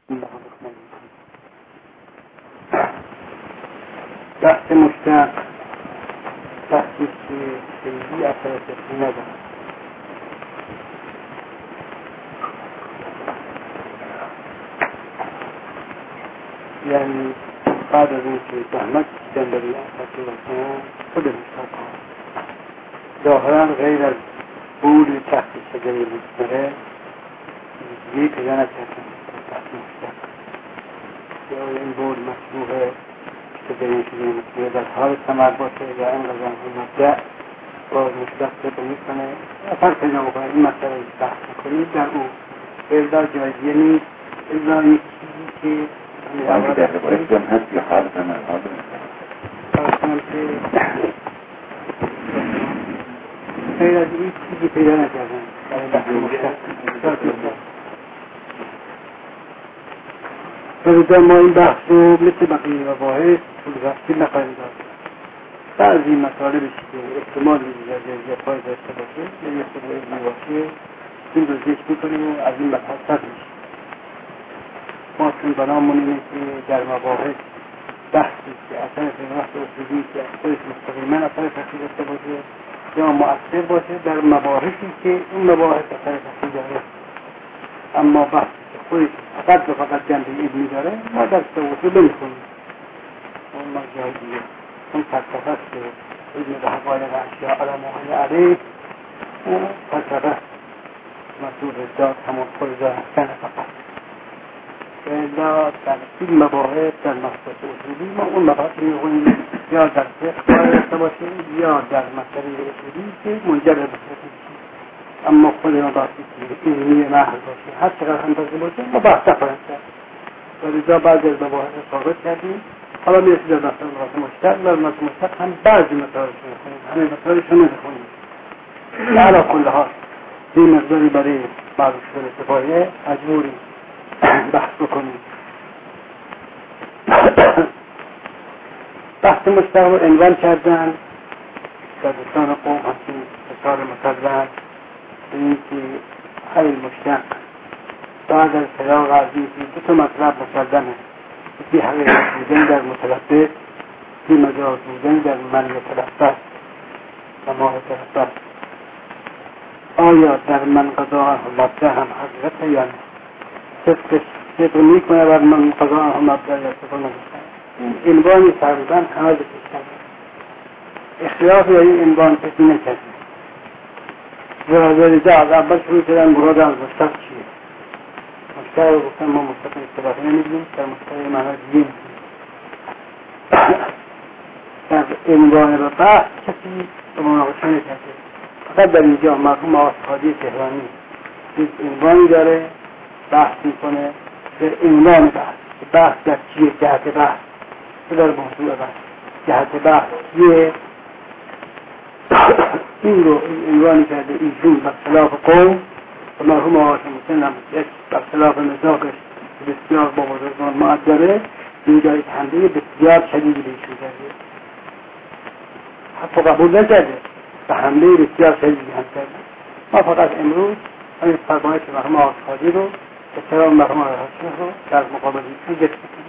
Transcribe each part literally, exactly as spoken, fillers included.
بحث مشتق بحثی که خیلی اثر فقهی نداره، یعنی بعد از این که زحمت کشیدن برای اثر فقهی خود مشتق ها ظاهرا غیر از بول تحت شجره مستمره دیگه پیدا نکردن بحث مشتق یا این بول مشروعه شجره مستمره در حال ثمر باشه یا اینقدر مبدع باز مشتق پیدا میکنه اثر پیدا میکنه. این مسئله بحث میکنید در اون الا جایزیه نیست، الا یک چیزی که آنی در روایت جان هست یا حال ثمر حاضر خواستم که غیر از این چیزی پیدا نکردن برای بحث مشتق. فلذا ما این بحث رو مثل بقیه مباحث طول رفتی نخواهیم داد. بعضی مطالبش که احتمال می‌دید جزئیات پای داشته باشه یا یه خود علمی باشه این رو ذکر می‌کنیم و از این مبحث رد می‌شیم. ما چون بنامون اینه که در مباحث بحثی که اثر فقه اصولی که خودش مستقیما اثر فقهی داشته باشه یا مؤثر باشه در مباحثی که این مباحث اثر فقهی داره، اما بحثی که خودش فقط و فقط جنبه علمی داره ما در اصول نمی‌خونیم. اون ما جای دیگه اون فلسفه است که علم به حقایق اشیاء علمای علیه فلسفه مسئول ذات همون خود ذات هستن فقط الا در این مباحث در مباحث اصولی ما اون مباحث می‌خونیم یا در فقه داشته باشه یا در مسئله اصولی که منجر به فقه میشه، اما خود مباحثی که علمی محض باشه هر چقدر هم بازی باشه مباحث نخواهند کرد. ولذا بعضی از مباحث ثابت کردیم. حالا میرسید در مسئله مشتق در مسئله مشتق هم بعضی مطالبش می‌خونیم، همه مطالبش رو نمی‌خونیم. علا کل حال این مقداری برای معروف شدن استفاده مجبوریم بحث بکنیم. بحث مشتق رو عنوان کردن در لسان قوم همچین مثال مسلم این که هر مشتق بعد از فراغ از این دو تا مطلب مسلمه، یکی حقیقت بودن در متلبس، یکی مجاز بودن در من متلبس و ما متلبس. آیا در من قضا مبدع هم حقیقت یا نه؟ صدقش صدق میکنه بر من قضا هم مبدع یا صدق نمیکنه؟ این عنوانی تقریبا همه بکش کرده، اختلاف یا این عنوان کسی نکرده. ولذا از اول شروع کردن مراد از مشتق چیه؟ مشتق رو گفتن ما مشتق اصطلاحی نمیدونیم، در مشتق معنی دیگه میدونیم. در عنوان و بحث کسی به مناقشه نکرده. فقط در اینجا مرحوم آقای تهرانی یک عنوانی داره بحث میکنه در عنوان بحث. بحث در چیه؟ جهت بحث در موضوع بحث جهت بحث چیه؟ این رو عنوانی کرده ایشون برخلاف قوم و مرحوم آقای حسین هم برخلاف مزاقش بسیار با بزرگان معدره اینجا یک حمله بسیار شدیدی بهشون کرده، حتی قبول نکرده و حمله بسیار شدیدی هم کرده. ما فقط امروز همین فرمایش مرحوم آقای رو احترام مرحوم آقای حسین رو در مقابل ایشون ذکر کنیم.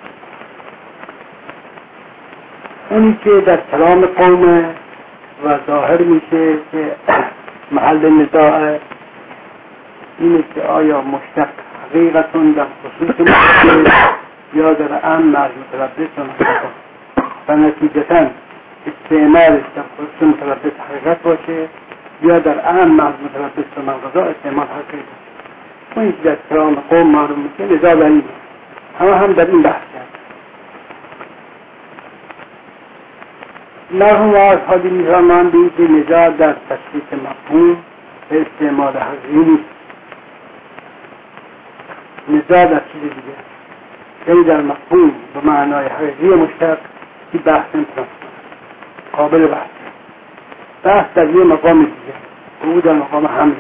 اونی که در کلام قوم و ظاهر میشه که محل نزاع اینه که آیا مشتق حقیقتون در خصوص مشتق یا در عام از متلبس و نتیجتاً استعمالش در خصوص متلبس حقیقت باشه یا در عام از متلبس و منقضا استعمال حقیقت باشه. اونی که در کلام قوم معلوم میشه نزاع در این همه هم در این بحث کرد. مرحوم آقای حاجی می‌فرمایند که نزاع در تشخیص مفهوم به استعمال حقیقی نیست، نزاع در چیز دیگه، یعنی در مفهوم به معنای حقیقی مشتق که بحث نمی‌کنه، قابل بحث. بحث در یه مقام دیگه، او در مقام حمل.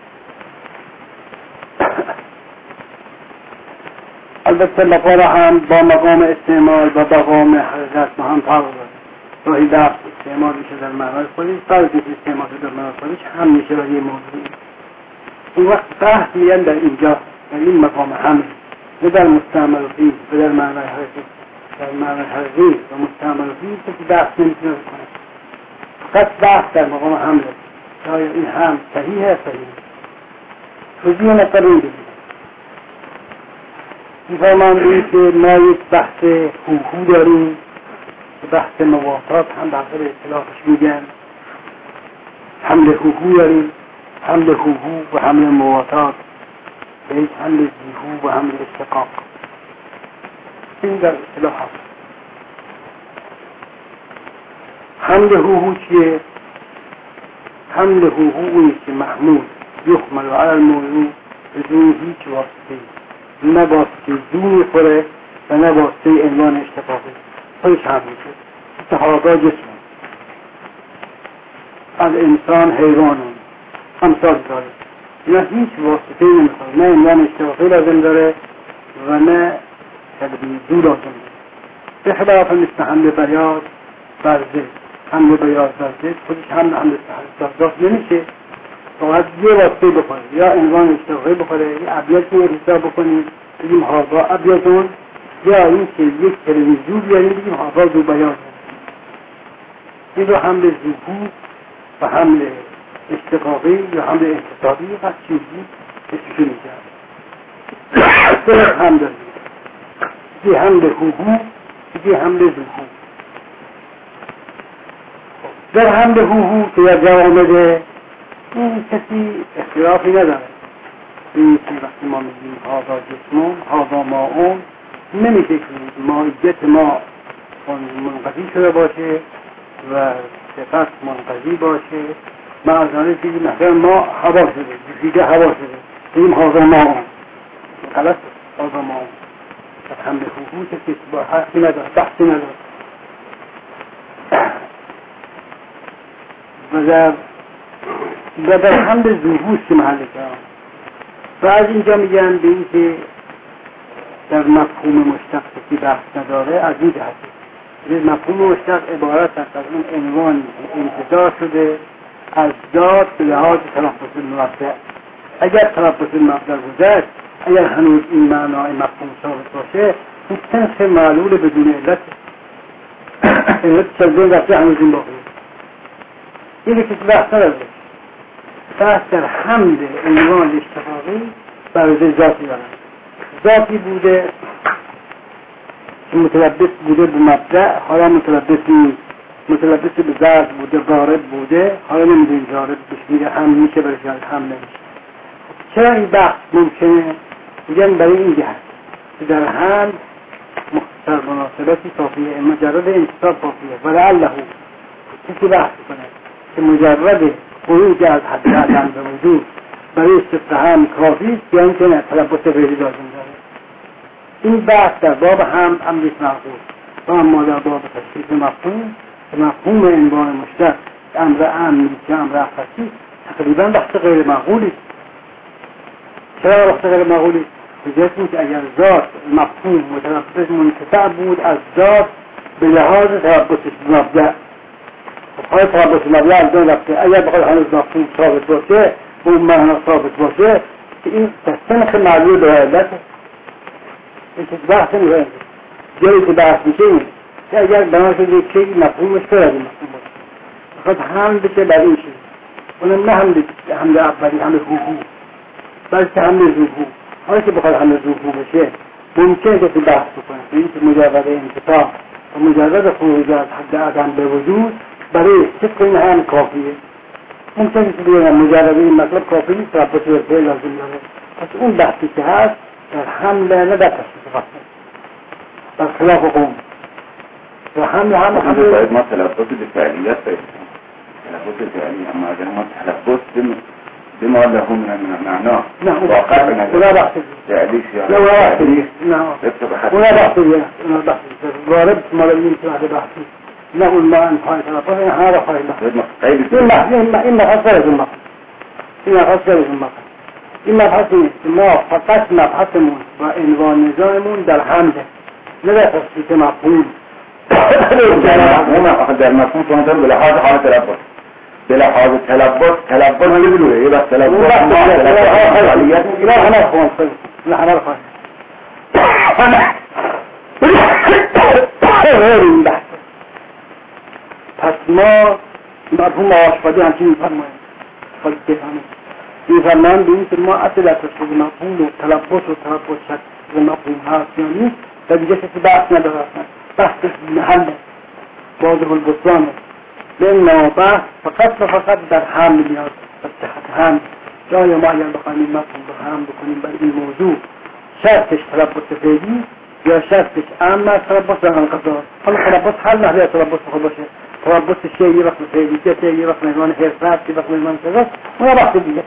البته مقام هم با مقام استعمال و مقام حقیقت با هم فرق داره. راهی بحث استعمال میشه در معنای خودش، فرض که استعمال در معنای خودش هم میشه و یه موضوعی. اون وقت بحث میگن در اینجا در این مقام حمل نه در مستعمل فیه و در معنی حقیقی. در معنی حقیقی و مستعمل فیه کسی بحث نمیتونه بکنه، فقط بحث در مقام حمله. آیا این حمل صحیحه صحیح توضیح نکرده این بگیرم. میفرماند که ما یک بحث هوهو داریم، بحث مواتات هم در آخر اصطلاحش میگن. حمل هوهو داریم، حمل هوهو و حمل مواتات، به یک حمل زیهو و حمل اشتقاق. این در اصطلاح هست. حمل هوهو چیه؟ حمل هوهو اونی که محمول یحمل علی الموضوع بدون هیچ واسطه، نه واسطه دونی خوره و نه واسطه عنوان اشتقاقی، خودش حمل میشه. اتحادا جسم از انسان حیوانون همسال داره، نه هیچ واسطه نمیخواد، نه عنوان اشتقاقی لازم داره و نه دو لازم داره. به خلاف مثل حمل بیاض برزه، حمل بیاض برزه خودش حمل حمل استحضاف نمیشه، فقط یه واسطه بخوره، یا عنوان اشتقاقی بخوره، یا ابیاتی حساب بکنیم بگیم هادا ابیاتون، یا این که یک کلمه زو بیاریم بگیم هادا دو بیاض. این رو حمل زوهو و حمل اشتقاقی یا حمل انتصابی هر چیزی اسمشو میگرد. سه حمل داریم، یکی حمل هوهو، یکی حمل زوهو. در حمل هوهو که یا جا آمده این کسی اختلافی نداره. این که وقتی ما میگیم هادا جسمون هادا ماون، نمیشه که ماهیت ما منقضی شده باشه و صفت منقضی باشه. معذانه که مثلا ما هوا شده، جوشیده هوا شده، این هادا ماون غلط، هادا ماون. در حمل هوهو کسی با حقی نداره، بحثی نداره. و در و در حمل زوهوست که محل کرام. و از اینجا میگن به این که در مفهوم مشتق کسی بحث نداره، از این جهت مفهوم مشتق عبارت است از اون عنوان انتزاع شده از ذات به لحاظ تلفظ المبدأ. اگر تلفظ المبدأ گذشت، اگر هنوز این معنای مفهوم ثابت باشه، این سنخ معلول بدون علت علت چلدون رفته هنوز این باقی. این کسی بحث نداره. بحث در حمل عنوان اشتقاقی برای ذاتی دارن. ذاتی بوده که متلبس بوده به مبدأ، حالا متلبس نیست. متلبس به ذات بوده، وارد بوده، حالا نمیدونیم وارد بشمیره هم میشه برای جهت هم نمیشه. چرا این بحث ممکنه؟ میگن برای این جهت که در حمل مختصر مناسبتی کافیه، مجرد انتصاب کافیه. ولعله کسی بحث کنه که مجرد خروج از حد عدم به وجود برای استفهام کافی است یا اینکه نه تلبس غیری لازم داره. این بحث در باب هم امریک معقول و اما در باب تشخیص مفهوم که مفهوم عنوان مشتق امر امن که امر اختصی تقریبا بحث غیر معقولی است. چرا بحث غیر معقولی است؟ بجهت اینکه اگر ذات مفهوم متلبس منقطع بود از ذات به لحاظ تلبسش مبدأ، های تلبس مبدأ از دون رفته، اگر بخواد هنوز مفهوم ثابت باشه و اون معنا ثابت باشه که این تستنخ معلول به علت این که بحث نمیشه. جایی که بحث میشه این که اگر بنا شده که مفهومش پر از این مفهوم باشه بخواد هم بشه بر این چیز، اونم نه حمل اولی حمل هوهو بلکه حمل زوهو. حالا که بخواد حمل زوهو بشه ممکنه که بحث بکنه که این که مجرد انتفاع و مجرد خروج از حد عدم به وجود برای صدق این هم کافیه. ممکنه که بگم مجرد این مطلب کافی نیست، تلبس ورده لازم داره. پس اون بحثی که هست در حمل نه در تشخیص مفهوم، در خلاف قوم و حمل هم حمل باید ما تلبس به فعلیت باید تلبس فعلی، اما اگر ما تلبس بما له من معنا نه واقع ولا بحث فعلی لا ولا بحث نه ولا بحث ولا بحث وارد ملايين في بحث له الماء انتهى تلبس هذا خير له إما إما خسر الماء إما خسر الماء إما بحث ما فقط مبحثمون و عنوان نظاممون در حمله نه در تفسیر مفهوم. در مفهوم تنظر بلحاظ حال تلبس بلحاظ تلبس تلبس نمیدونه یه بس تلبس لا أنا أخوان لا أنا أخوان غیر این بحث. پس ما مرحوم آشفادی همچین میفرماییم خواهید بفهمید میفرماییم به این که ما اصل تصدیق مفهوم و تلبس و تلبس شد مفهوم هست یا نیست و دیگه کسی بحث نداره اصلا بحث محله واضح البطلانه لأن بحث فقط و فقط در حمل میاد در صحت حمل جای ما اگر بخواهیم این مفهوم رو حمل بکنیم بر این موضوع شرطش تلبس فعلی یا شرطش عام است تلبس در انقضا حالا تلبس هر نحوه تلبس خود باشه تلبس شیء یه وقت فعلیت یه وقت مهمان حرفت یه وقت مهمان سزاست اون وقت دیگه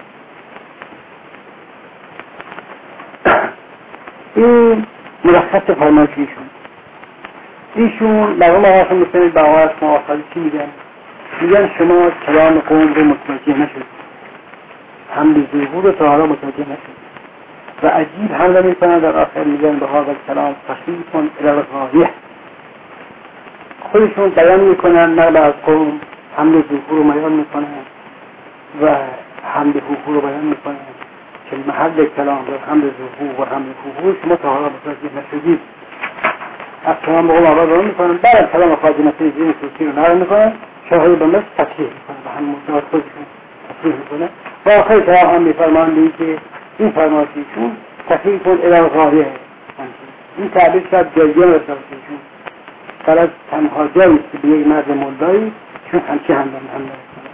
این ملخص فرمایش ایشون ایشون مرحوم آقاشون میکنید به آقاش معاصری چی میگن؟ میگن شما کلام قوم رو متوجه نشد حمل ظهور رو تا حالا متوجه نشد و عجیب حمله میکنن در آخر میگن به هذا کلام تخفیف الی الغایه خودشون بیان میکنن نقل از قوم حمل ظهور رو بیان میکنن و حمل ظهور رو بیان میکنن که محل کلام و حمل ظهور و حمل ظهور شما تا حالا متوجه نشدید از کلام به قوم آواز رو میکنن بعد کلام خواجه نصیر دین طوسی رو نقل میکنن شاهی به مثل تصحیح میکنن و هم مجموعات خودشون تصحیح میکنن و آخر کلام هم میفرماندید که این فرمایشیشون تصحیح کن الی الغایه این تعبیر شاید جایگان رسالتشون فقط تنها جایی که به یک مرد مولدایی چون همچی هم دارن هم دارن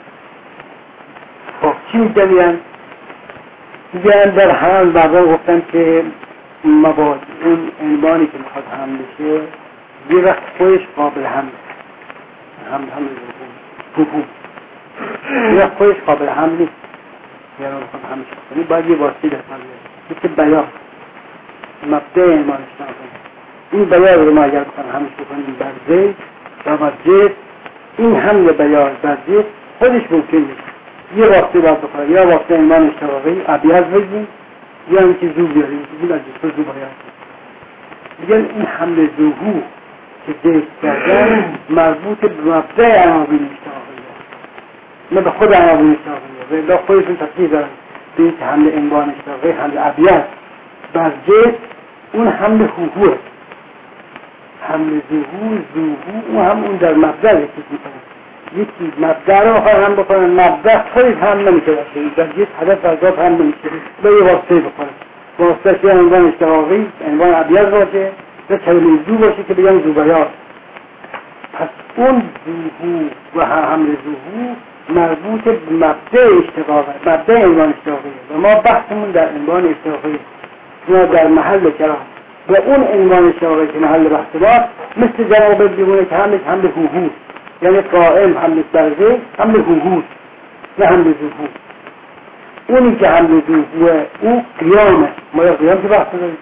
خب چی میگن؟ میگن در حال بعضا گفتن که مباد اون عنوانی که میخواد حمل بشه یه وقت خودش قابل حمل حمل حمل حکوم یه وقت خودش قابل حمل نیست یعنی میخواد حملش کنی باید یه واسطه در حمل مثل بیان مبدع عنوانش نکنی این بیان رو ما اگر بخواد حملش بکنیم بر زید و بر زید این حمل بیان بر زید خودش ممکن نیست یه واسطه باید بخواد یا واسطه عنوان اشتراقی عبیز بگیم یا اینکه زو بیاریم این از جسته زو باید دیگه این حمل ظهور که دیست کردن مربوط به مبدع عناوین اشتراقی نه به خود عناوین اشتراقی و خودشون تصدیح دارن به این که حمل عنوان اشتراقی حمل عبیز بر جد اون حمل حقوق حمل ظهور ظهور اون هم اون در مبدع یکی میکنن یکی مبدع رو بخواه هم بکنن مبدع خودش هم نمیشه باشه در جد حدث ازاد هم نمیشه به یه واسطه بکنن واسطه که عنوان اشتراقی عنوان عبیز باشه و کلمه زو باشه که بگم زوبیات پس اون ظهور و حمل ظهور مربوط به مبدع اشتراقی مبدع عنوان اشتراقی و ما بحثمون در عنوان اشتراقی یا در محل کلام و اون عنوان اشتراقی که محل بحث ما مثل جواب دیگونه که حملش حمل حقوق یعنی قائم حمل برزه حمل حقوق نه حمل ظهور اونی که حمل ظهور او قیامه ما یا قیام که بحث داریم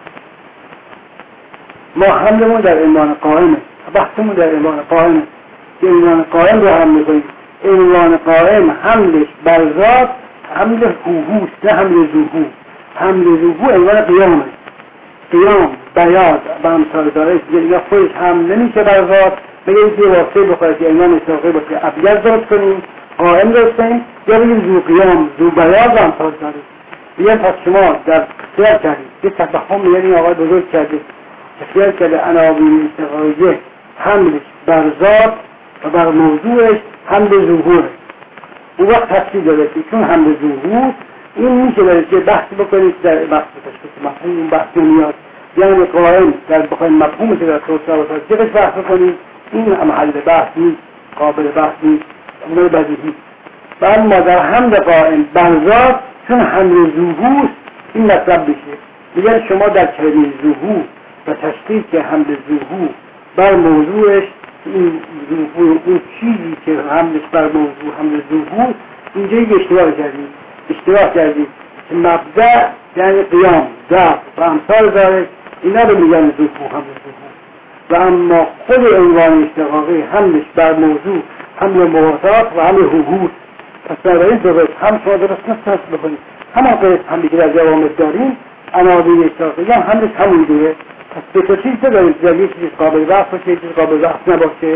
ما حملمون در عنوان قائمه بحثمون در عنوان قائمه که عنوان قائم رو حمل کنیم عنوان قائم حملش بر ذات حمل حقوق نه حمل ظهور حمل ظهور عنوان قیامه قیام بیاد و امثال داره یا خودش حمل نمیشه بر ذات بگه یه واسطه بخواهد که عنوان اشتراقی باشه ابیض درست کنیم قائم درست کنیم یا بگیم زو قیام زو بیاد و امثال داره بگیم پس شما در خیال کردید یه تفهم یعنی آقای بزرگ کردید که خیال کرده عناوین اشتراقی حملش بر ذات و بر موضوعش حمل ظهوره اون وقت تفصیل داره که چون حمل ظهور این میشه برای که بحث بکنید در بحث تشخیص مفهوم اون بحث میاد یعنی قائم در بخواهیم مفهوم که در توسعه و تشخیص بحث بکنید این محل بحث نیست قابل بحث نیست اونای بدیهی و اما در حمل قائم بر ذات چون حمل ظهور این مطلب بشه میگن شما در کلمه ظهور و تشخیص حمل ظهور بر موضوعش این ظهور اون چیزی که حملش بر موضوع حمل ظهور اینجا یک اشتباه کردید اشتباه کردید که مبدع یعنی قیام ضعف و امثال داره اینا رو میگن ظهور حمل ظهور و اما خود عنوان اشتقاقی حملش بر موضوع حمل موضوعات و حمل حقوق پس بنابراین درست هم شما درست نست بکنید همان قید حملی که در جوامع داریم عناوین اشتقاقی هم حملش همون دیگه پس به تو چیز داریم که در یک چیز قابل بحث باشه یک چیز قابل بحث نباشه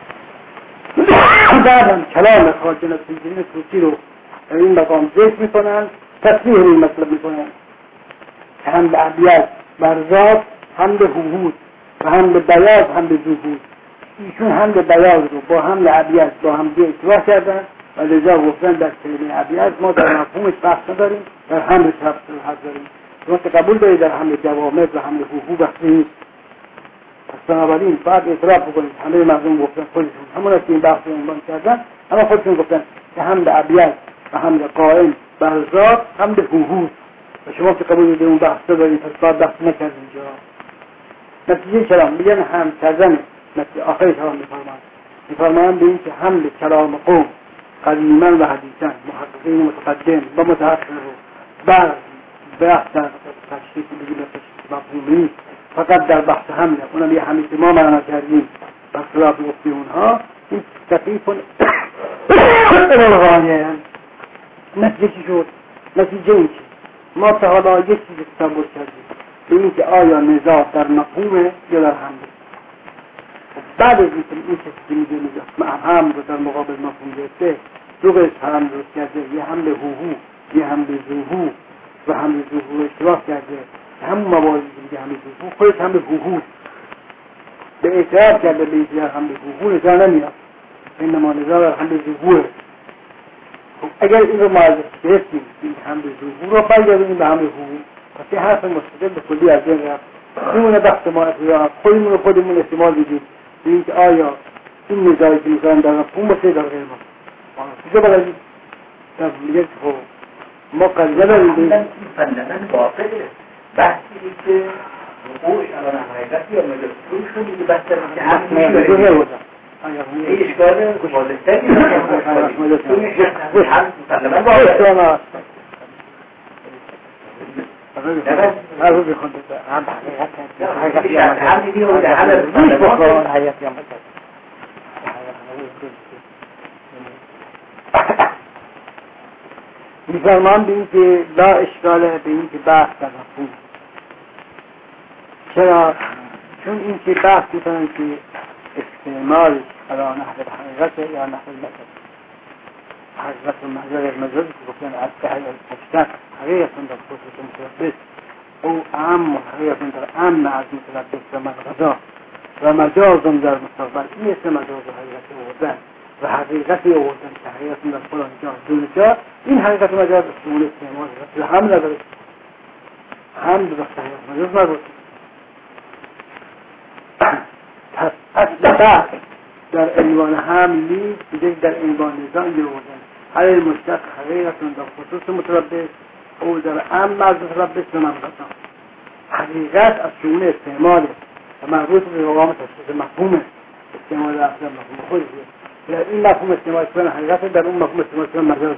بعدم کلام خواجه نصیرالدین طوسی رو در این مقام ذکر میکنن تصریح این مطلب میکنن که حمل عبیت بر ذات حمل هوهود و حمل بیاض حمل ظهور. ایشون حمل بیاض رو با حمل ابیض با هم دیگه اشتباه کردن و لذا گفتن در کلمه ابیض ما در مفهومش بحث نداریم، در حمل حد داریم. شما قبول دارید در حمل جوامد و حمل هوهود بحث نیست. پس بنابراین باید اعتراف بکنید همه مردم گفتن خودشون همون که این بحث رو عنوان کردن، اما خودشون گفتن که حمل ابیض و حمل قائم بر ذات حمل هوهود و شما که قبول دارید اون بحث دارید، پس باید بحث نکرد اینجا. نتیجه کلام میگن هم کردن نتیجه آخری کلام میفرمان میفرمان به این که حمل کلام قوم قدیما و حدیثا محققین متقدم و متأخر رو بر بحث در تشریف بگیم تشریف مفهومی فقط در بحث حمله اونم یه حمله ما معنا کردیم بر خلاف گفته اونها این تقیف الغایه. نتیجه چی شد؟ نتیجه این که ما تا حالا یک چیز تصور کردیم به این که آیا نزاع در مفهومه یا در حمله. بعد از این که این چیزی میگه میگه حمل رو در مقابل مفهوم گرفته دو قسم حمل رو کرده، یه حمل هوهو یه حمل ظهور و حمل ظهور اشتراک کرده. همون مواردی که میگه حمل ظهور خودش حمل هوهو به اعتراف کرده به اینکه حمل هوهو نزاع نمیاد، اینما نزاع در حمل ظهوره. خب اگر این رو معرض گرفتیم این حمل ظهور رو برگردیم به حمل هوهو، پس این حرف مستقل به کلی از این رفت. میمونه بحث ما اختیار خودمون رو خودمون استعمال بدیم به اینکه آیا این نزاعی که میکنن در مفهوم باشه در غیر مفهوم. چیزا بلدیم در میگه که خب ما قضیه داریم این فندمن باطله بحثی که وقوعش الان حقیقت یا مجازی شده که بحث که همین میشه این اشکال مالستری که هم فندمن باطله هر روز بخونده هم حقیقت هم دیدی و در حال روش بخون حقیقت یا مجازی میفرمان به این که لا اشکال به این که بحث در مفهوم. چرا؟ چون این که بحث میکنن که استعمال علا نحو حقیقت یا نحو المجاز. حقیقت و مجاز مجاز که گفتن از تحیل تشتک حقیقت در خصوص متلبس او اهم حقیقت در امن از متلبس و مغزا و مجاز در مستقبل این اسم مجاز و حقیقت آوردن و حقیقتی آوردن که حقیقت در فلان جا دون جا این حقیقت مجاز اصول استعمال و هم نداره هم در حقیقت مجاز نداره. پس اصل بحث در عنوان هم نیست دیگه در عنوان نظام آوردن هر المشتق حقیقت در خصوص متلبس او در امن از متلبس و مغزا. حقیقت از شؤون استعماله و مربوط به قوام تشخیص مفهومه استعمال اصل مفهوم خودشه. در این مفهوم استعمال کنن حقیقت در اون مفهوم استعمال کنن مجازه.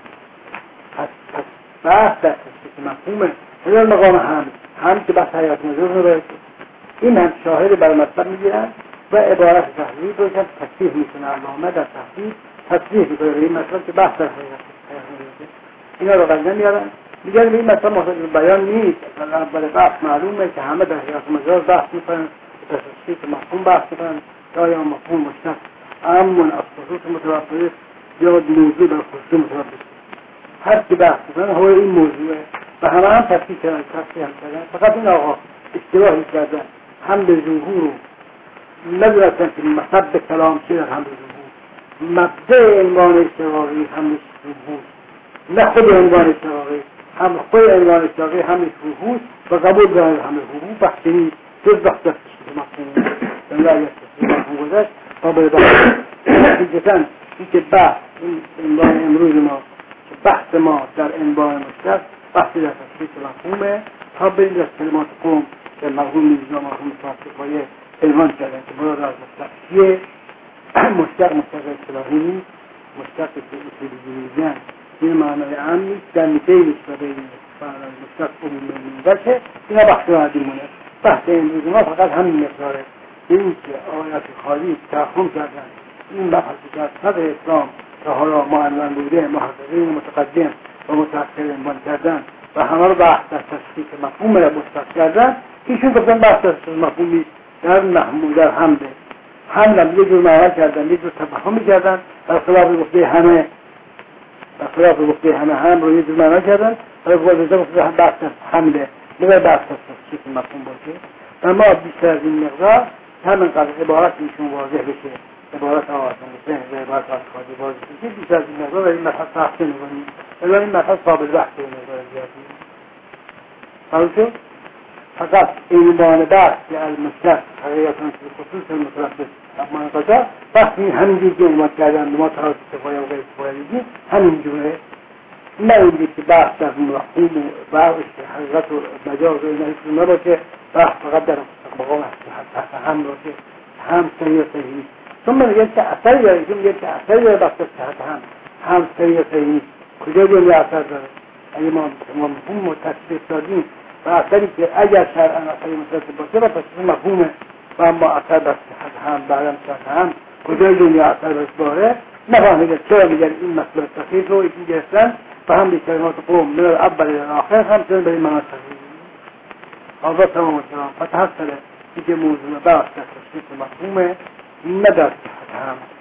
پس پس بحث در تشخیص مفهومه در مقام هم هم که بحث حقیقت مجاز رو این هم شاهد بر مطلب میگیرن و عبارت تحلیل رو که تصحیح میکنه علامه در تحلیل تصحیح میکنه این مطلب که بحث در حقیقت مجازه. اینا رو قضیه میارن میگن به این مطلب محتاج بیان نیست. اول بحث معلومه که همه در حقیقت مجاز بحث میکنن تشخیص مفهوم بحث میکنن یا مفهوم مشتق امون از خصوص متوفر یا موضوع در خصوص متوفر هر که بحث کنن هو این موضوعه و همه هم تفکیل کردن تفکیل هم کردن. فقط این آقا اشتباهی کردن هم به ظهور ندونستن که مصب کلام چه در هم به ظهور مبدأ عنوان اشتراقی هم به ظهور نه خود عنوان اشتراقی هم خود عنوان اشتراقی هم به ظهور و قبول دارن هم به ظهور بحثی نیست جز بحث تشکیل مفهوم در لایه تشکیل مفهوم گذشت قابل بحث. نتیجتاً این که بحث این عنوان امروز ما که بحث ما در عنوان مشتق بحثی در تشکیل مفهومه تا برید از کلمات قوم که مرحوم میزنا مرحوم صاحب‌های عنوان کردن که مراد از مشتق چیه. مشتق مشتق اصطلاحی نیست، مشتق که اصولی میگن این معنای عام نیست در میتیلش و بین مشتق عمومی میباشه. اینا بحث رو عدیمونه. بحث امروز ما فقط همین مقداره این که آیات خالی تحکم کردن این بحث که از صدر اسلام که حالا معلم بوده محققین متقدم و متأخر عنوان کردن و همه رو بحث در تشخیص مفهوم را مستقل کردن. ایشون گفتن بحث در تشخیص مفهومی در محمول در حمله حملم یه جور معنا کردن یه جور تفهم کردن در خلاف گفته همه در خلاف گفته همه هم رو یه جور معنا کردن و گفته گفته بحث حمله نباید بحث در تشخیص مفهوم باشه. اما بیشتر از این مقدار همین قدر عبارت ایشون واضح بشه، عبارت آسان بشه و عبارت آسان واضح بشه، بیشتر از این مقدار این مطلب بحث نمی‌کنیم. اگر این مطلب قابل بحث مقدار زیادی همچون فقط ایمان بحث که المطلق حقیقتاً خصوص المتربص اما انقضا وقتی همینجور که ایمان کردن ما تراز استفایه و غیر استفایه دیدیم همینجوره، نه اینجور که بحث در مفهوم و حقیقت و مجاز و اینه نباشه، بحث فقط در مقام هم باشه، هم صحیح و صحیح نیست. چون من میگم که اثری داره، چون میگم که اثری داره بحث صحت هم هم صحیح و صحیح نیست. کجا جایی اثر داره؟ اگه ما مفهوم و تصدیق دادیم و اثری که اگر شرعاً اثری مترتب باشه و تصدیق مفهومه و اما اثر بر صحت هم بعدم صحت هم کجا جایی اثر بر داره نفهمیدن. چرا میگن این مطلب صحیح رو ایشون گرفتن و هم به کلمات قوم من اول الى آخر هم چون به این معنی صحیح حاضر تمام السلام فتحصل که موضوع بحث در تصدیق مفهومه نه در صحت هم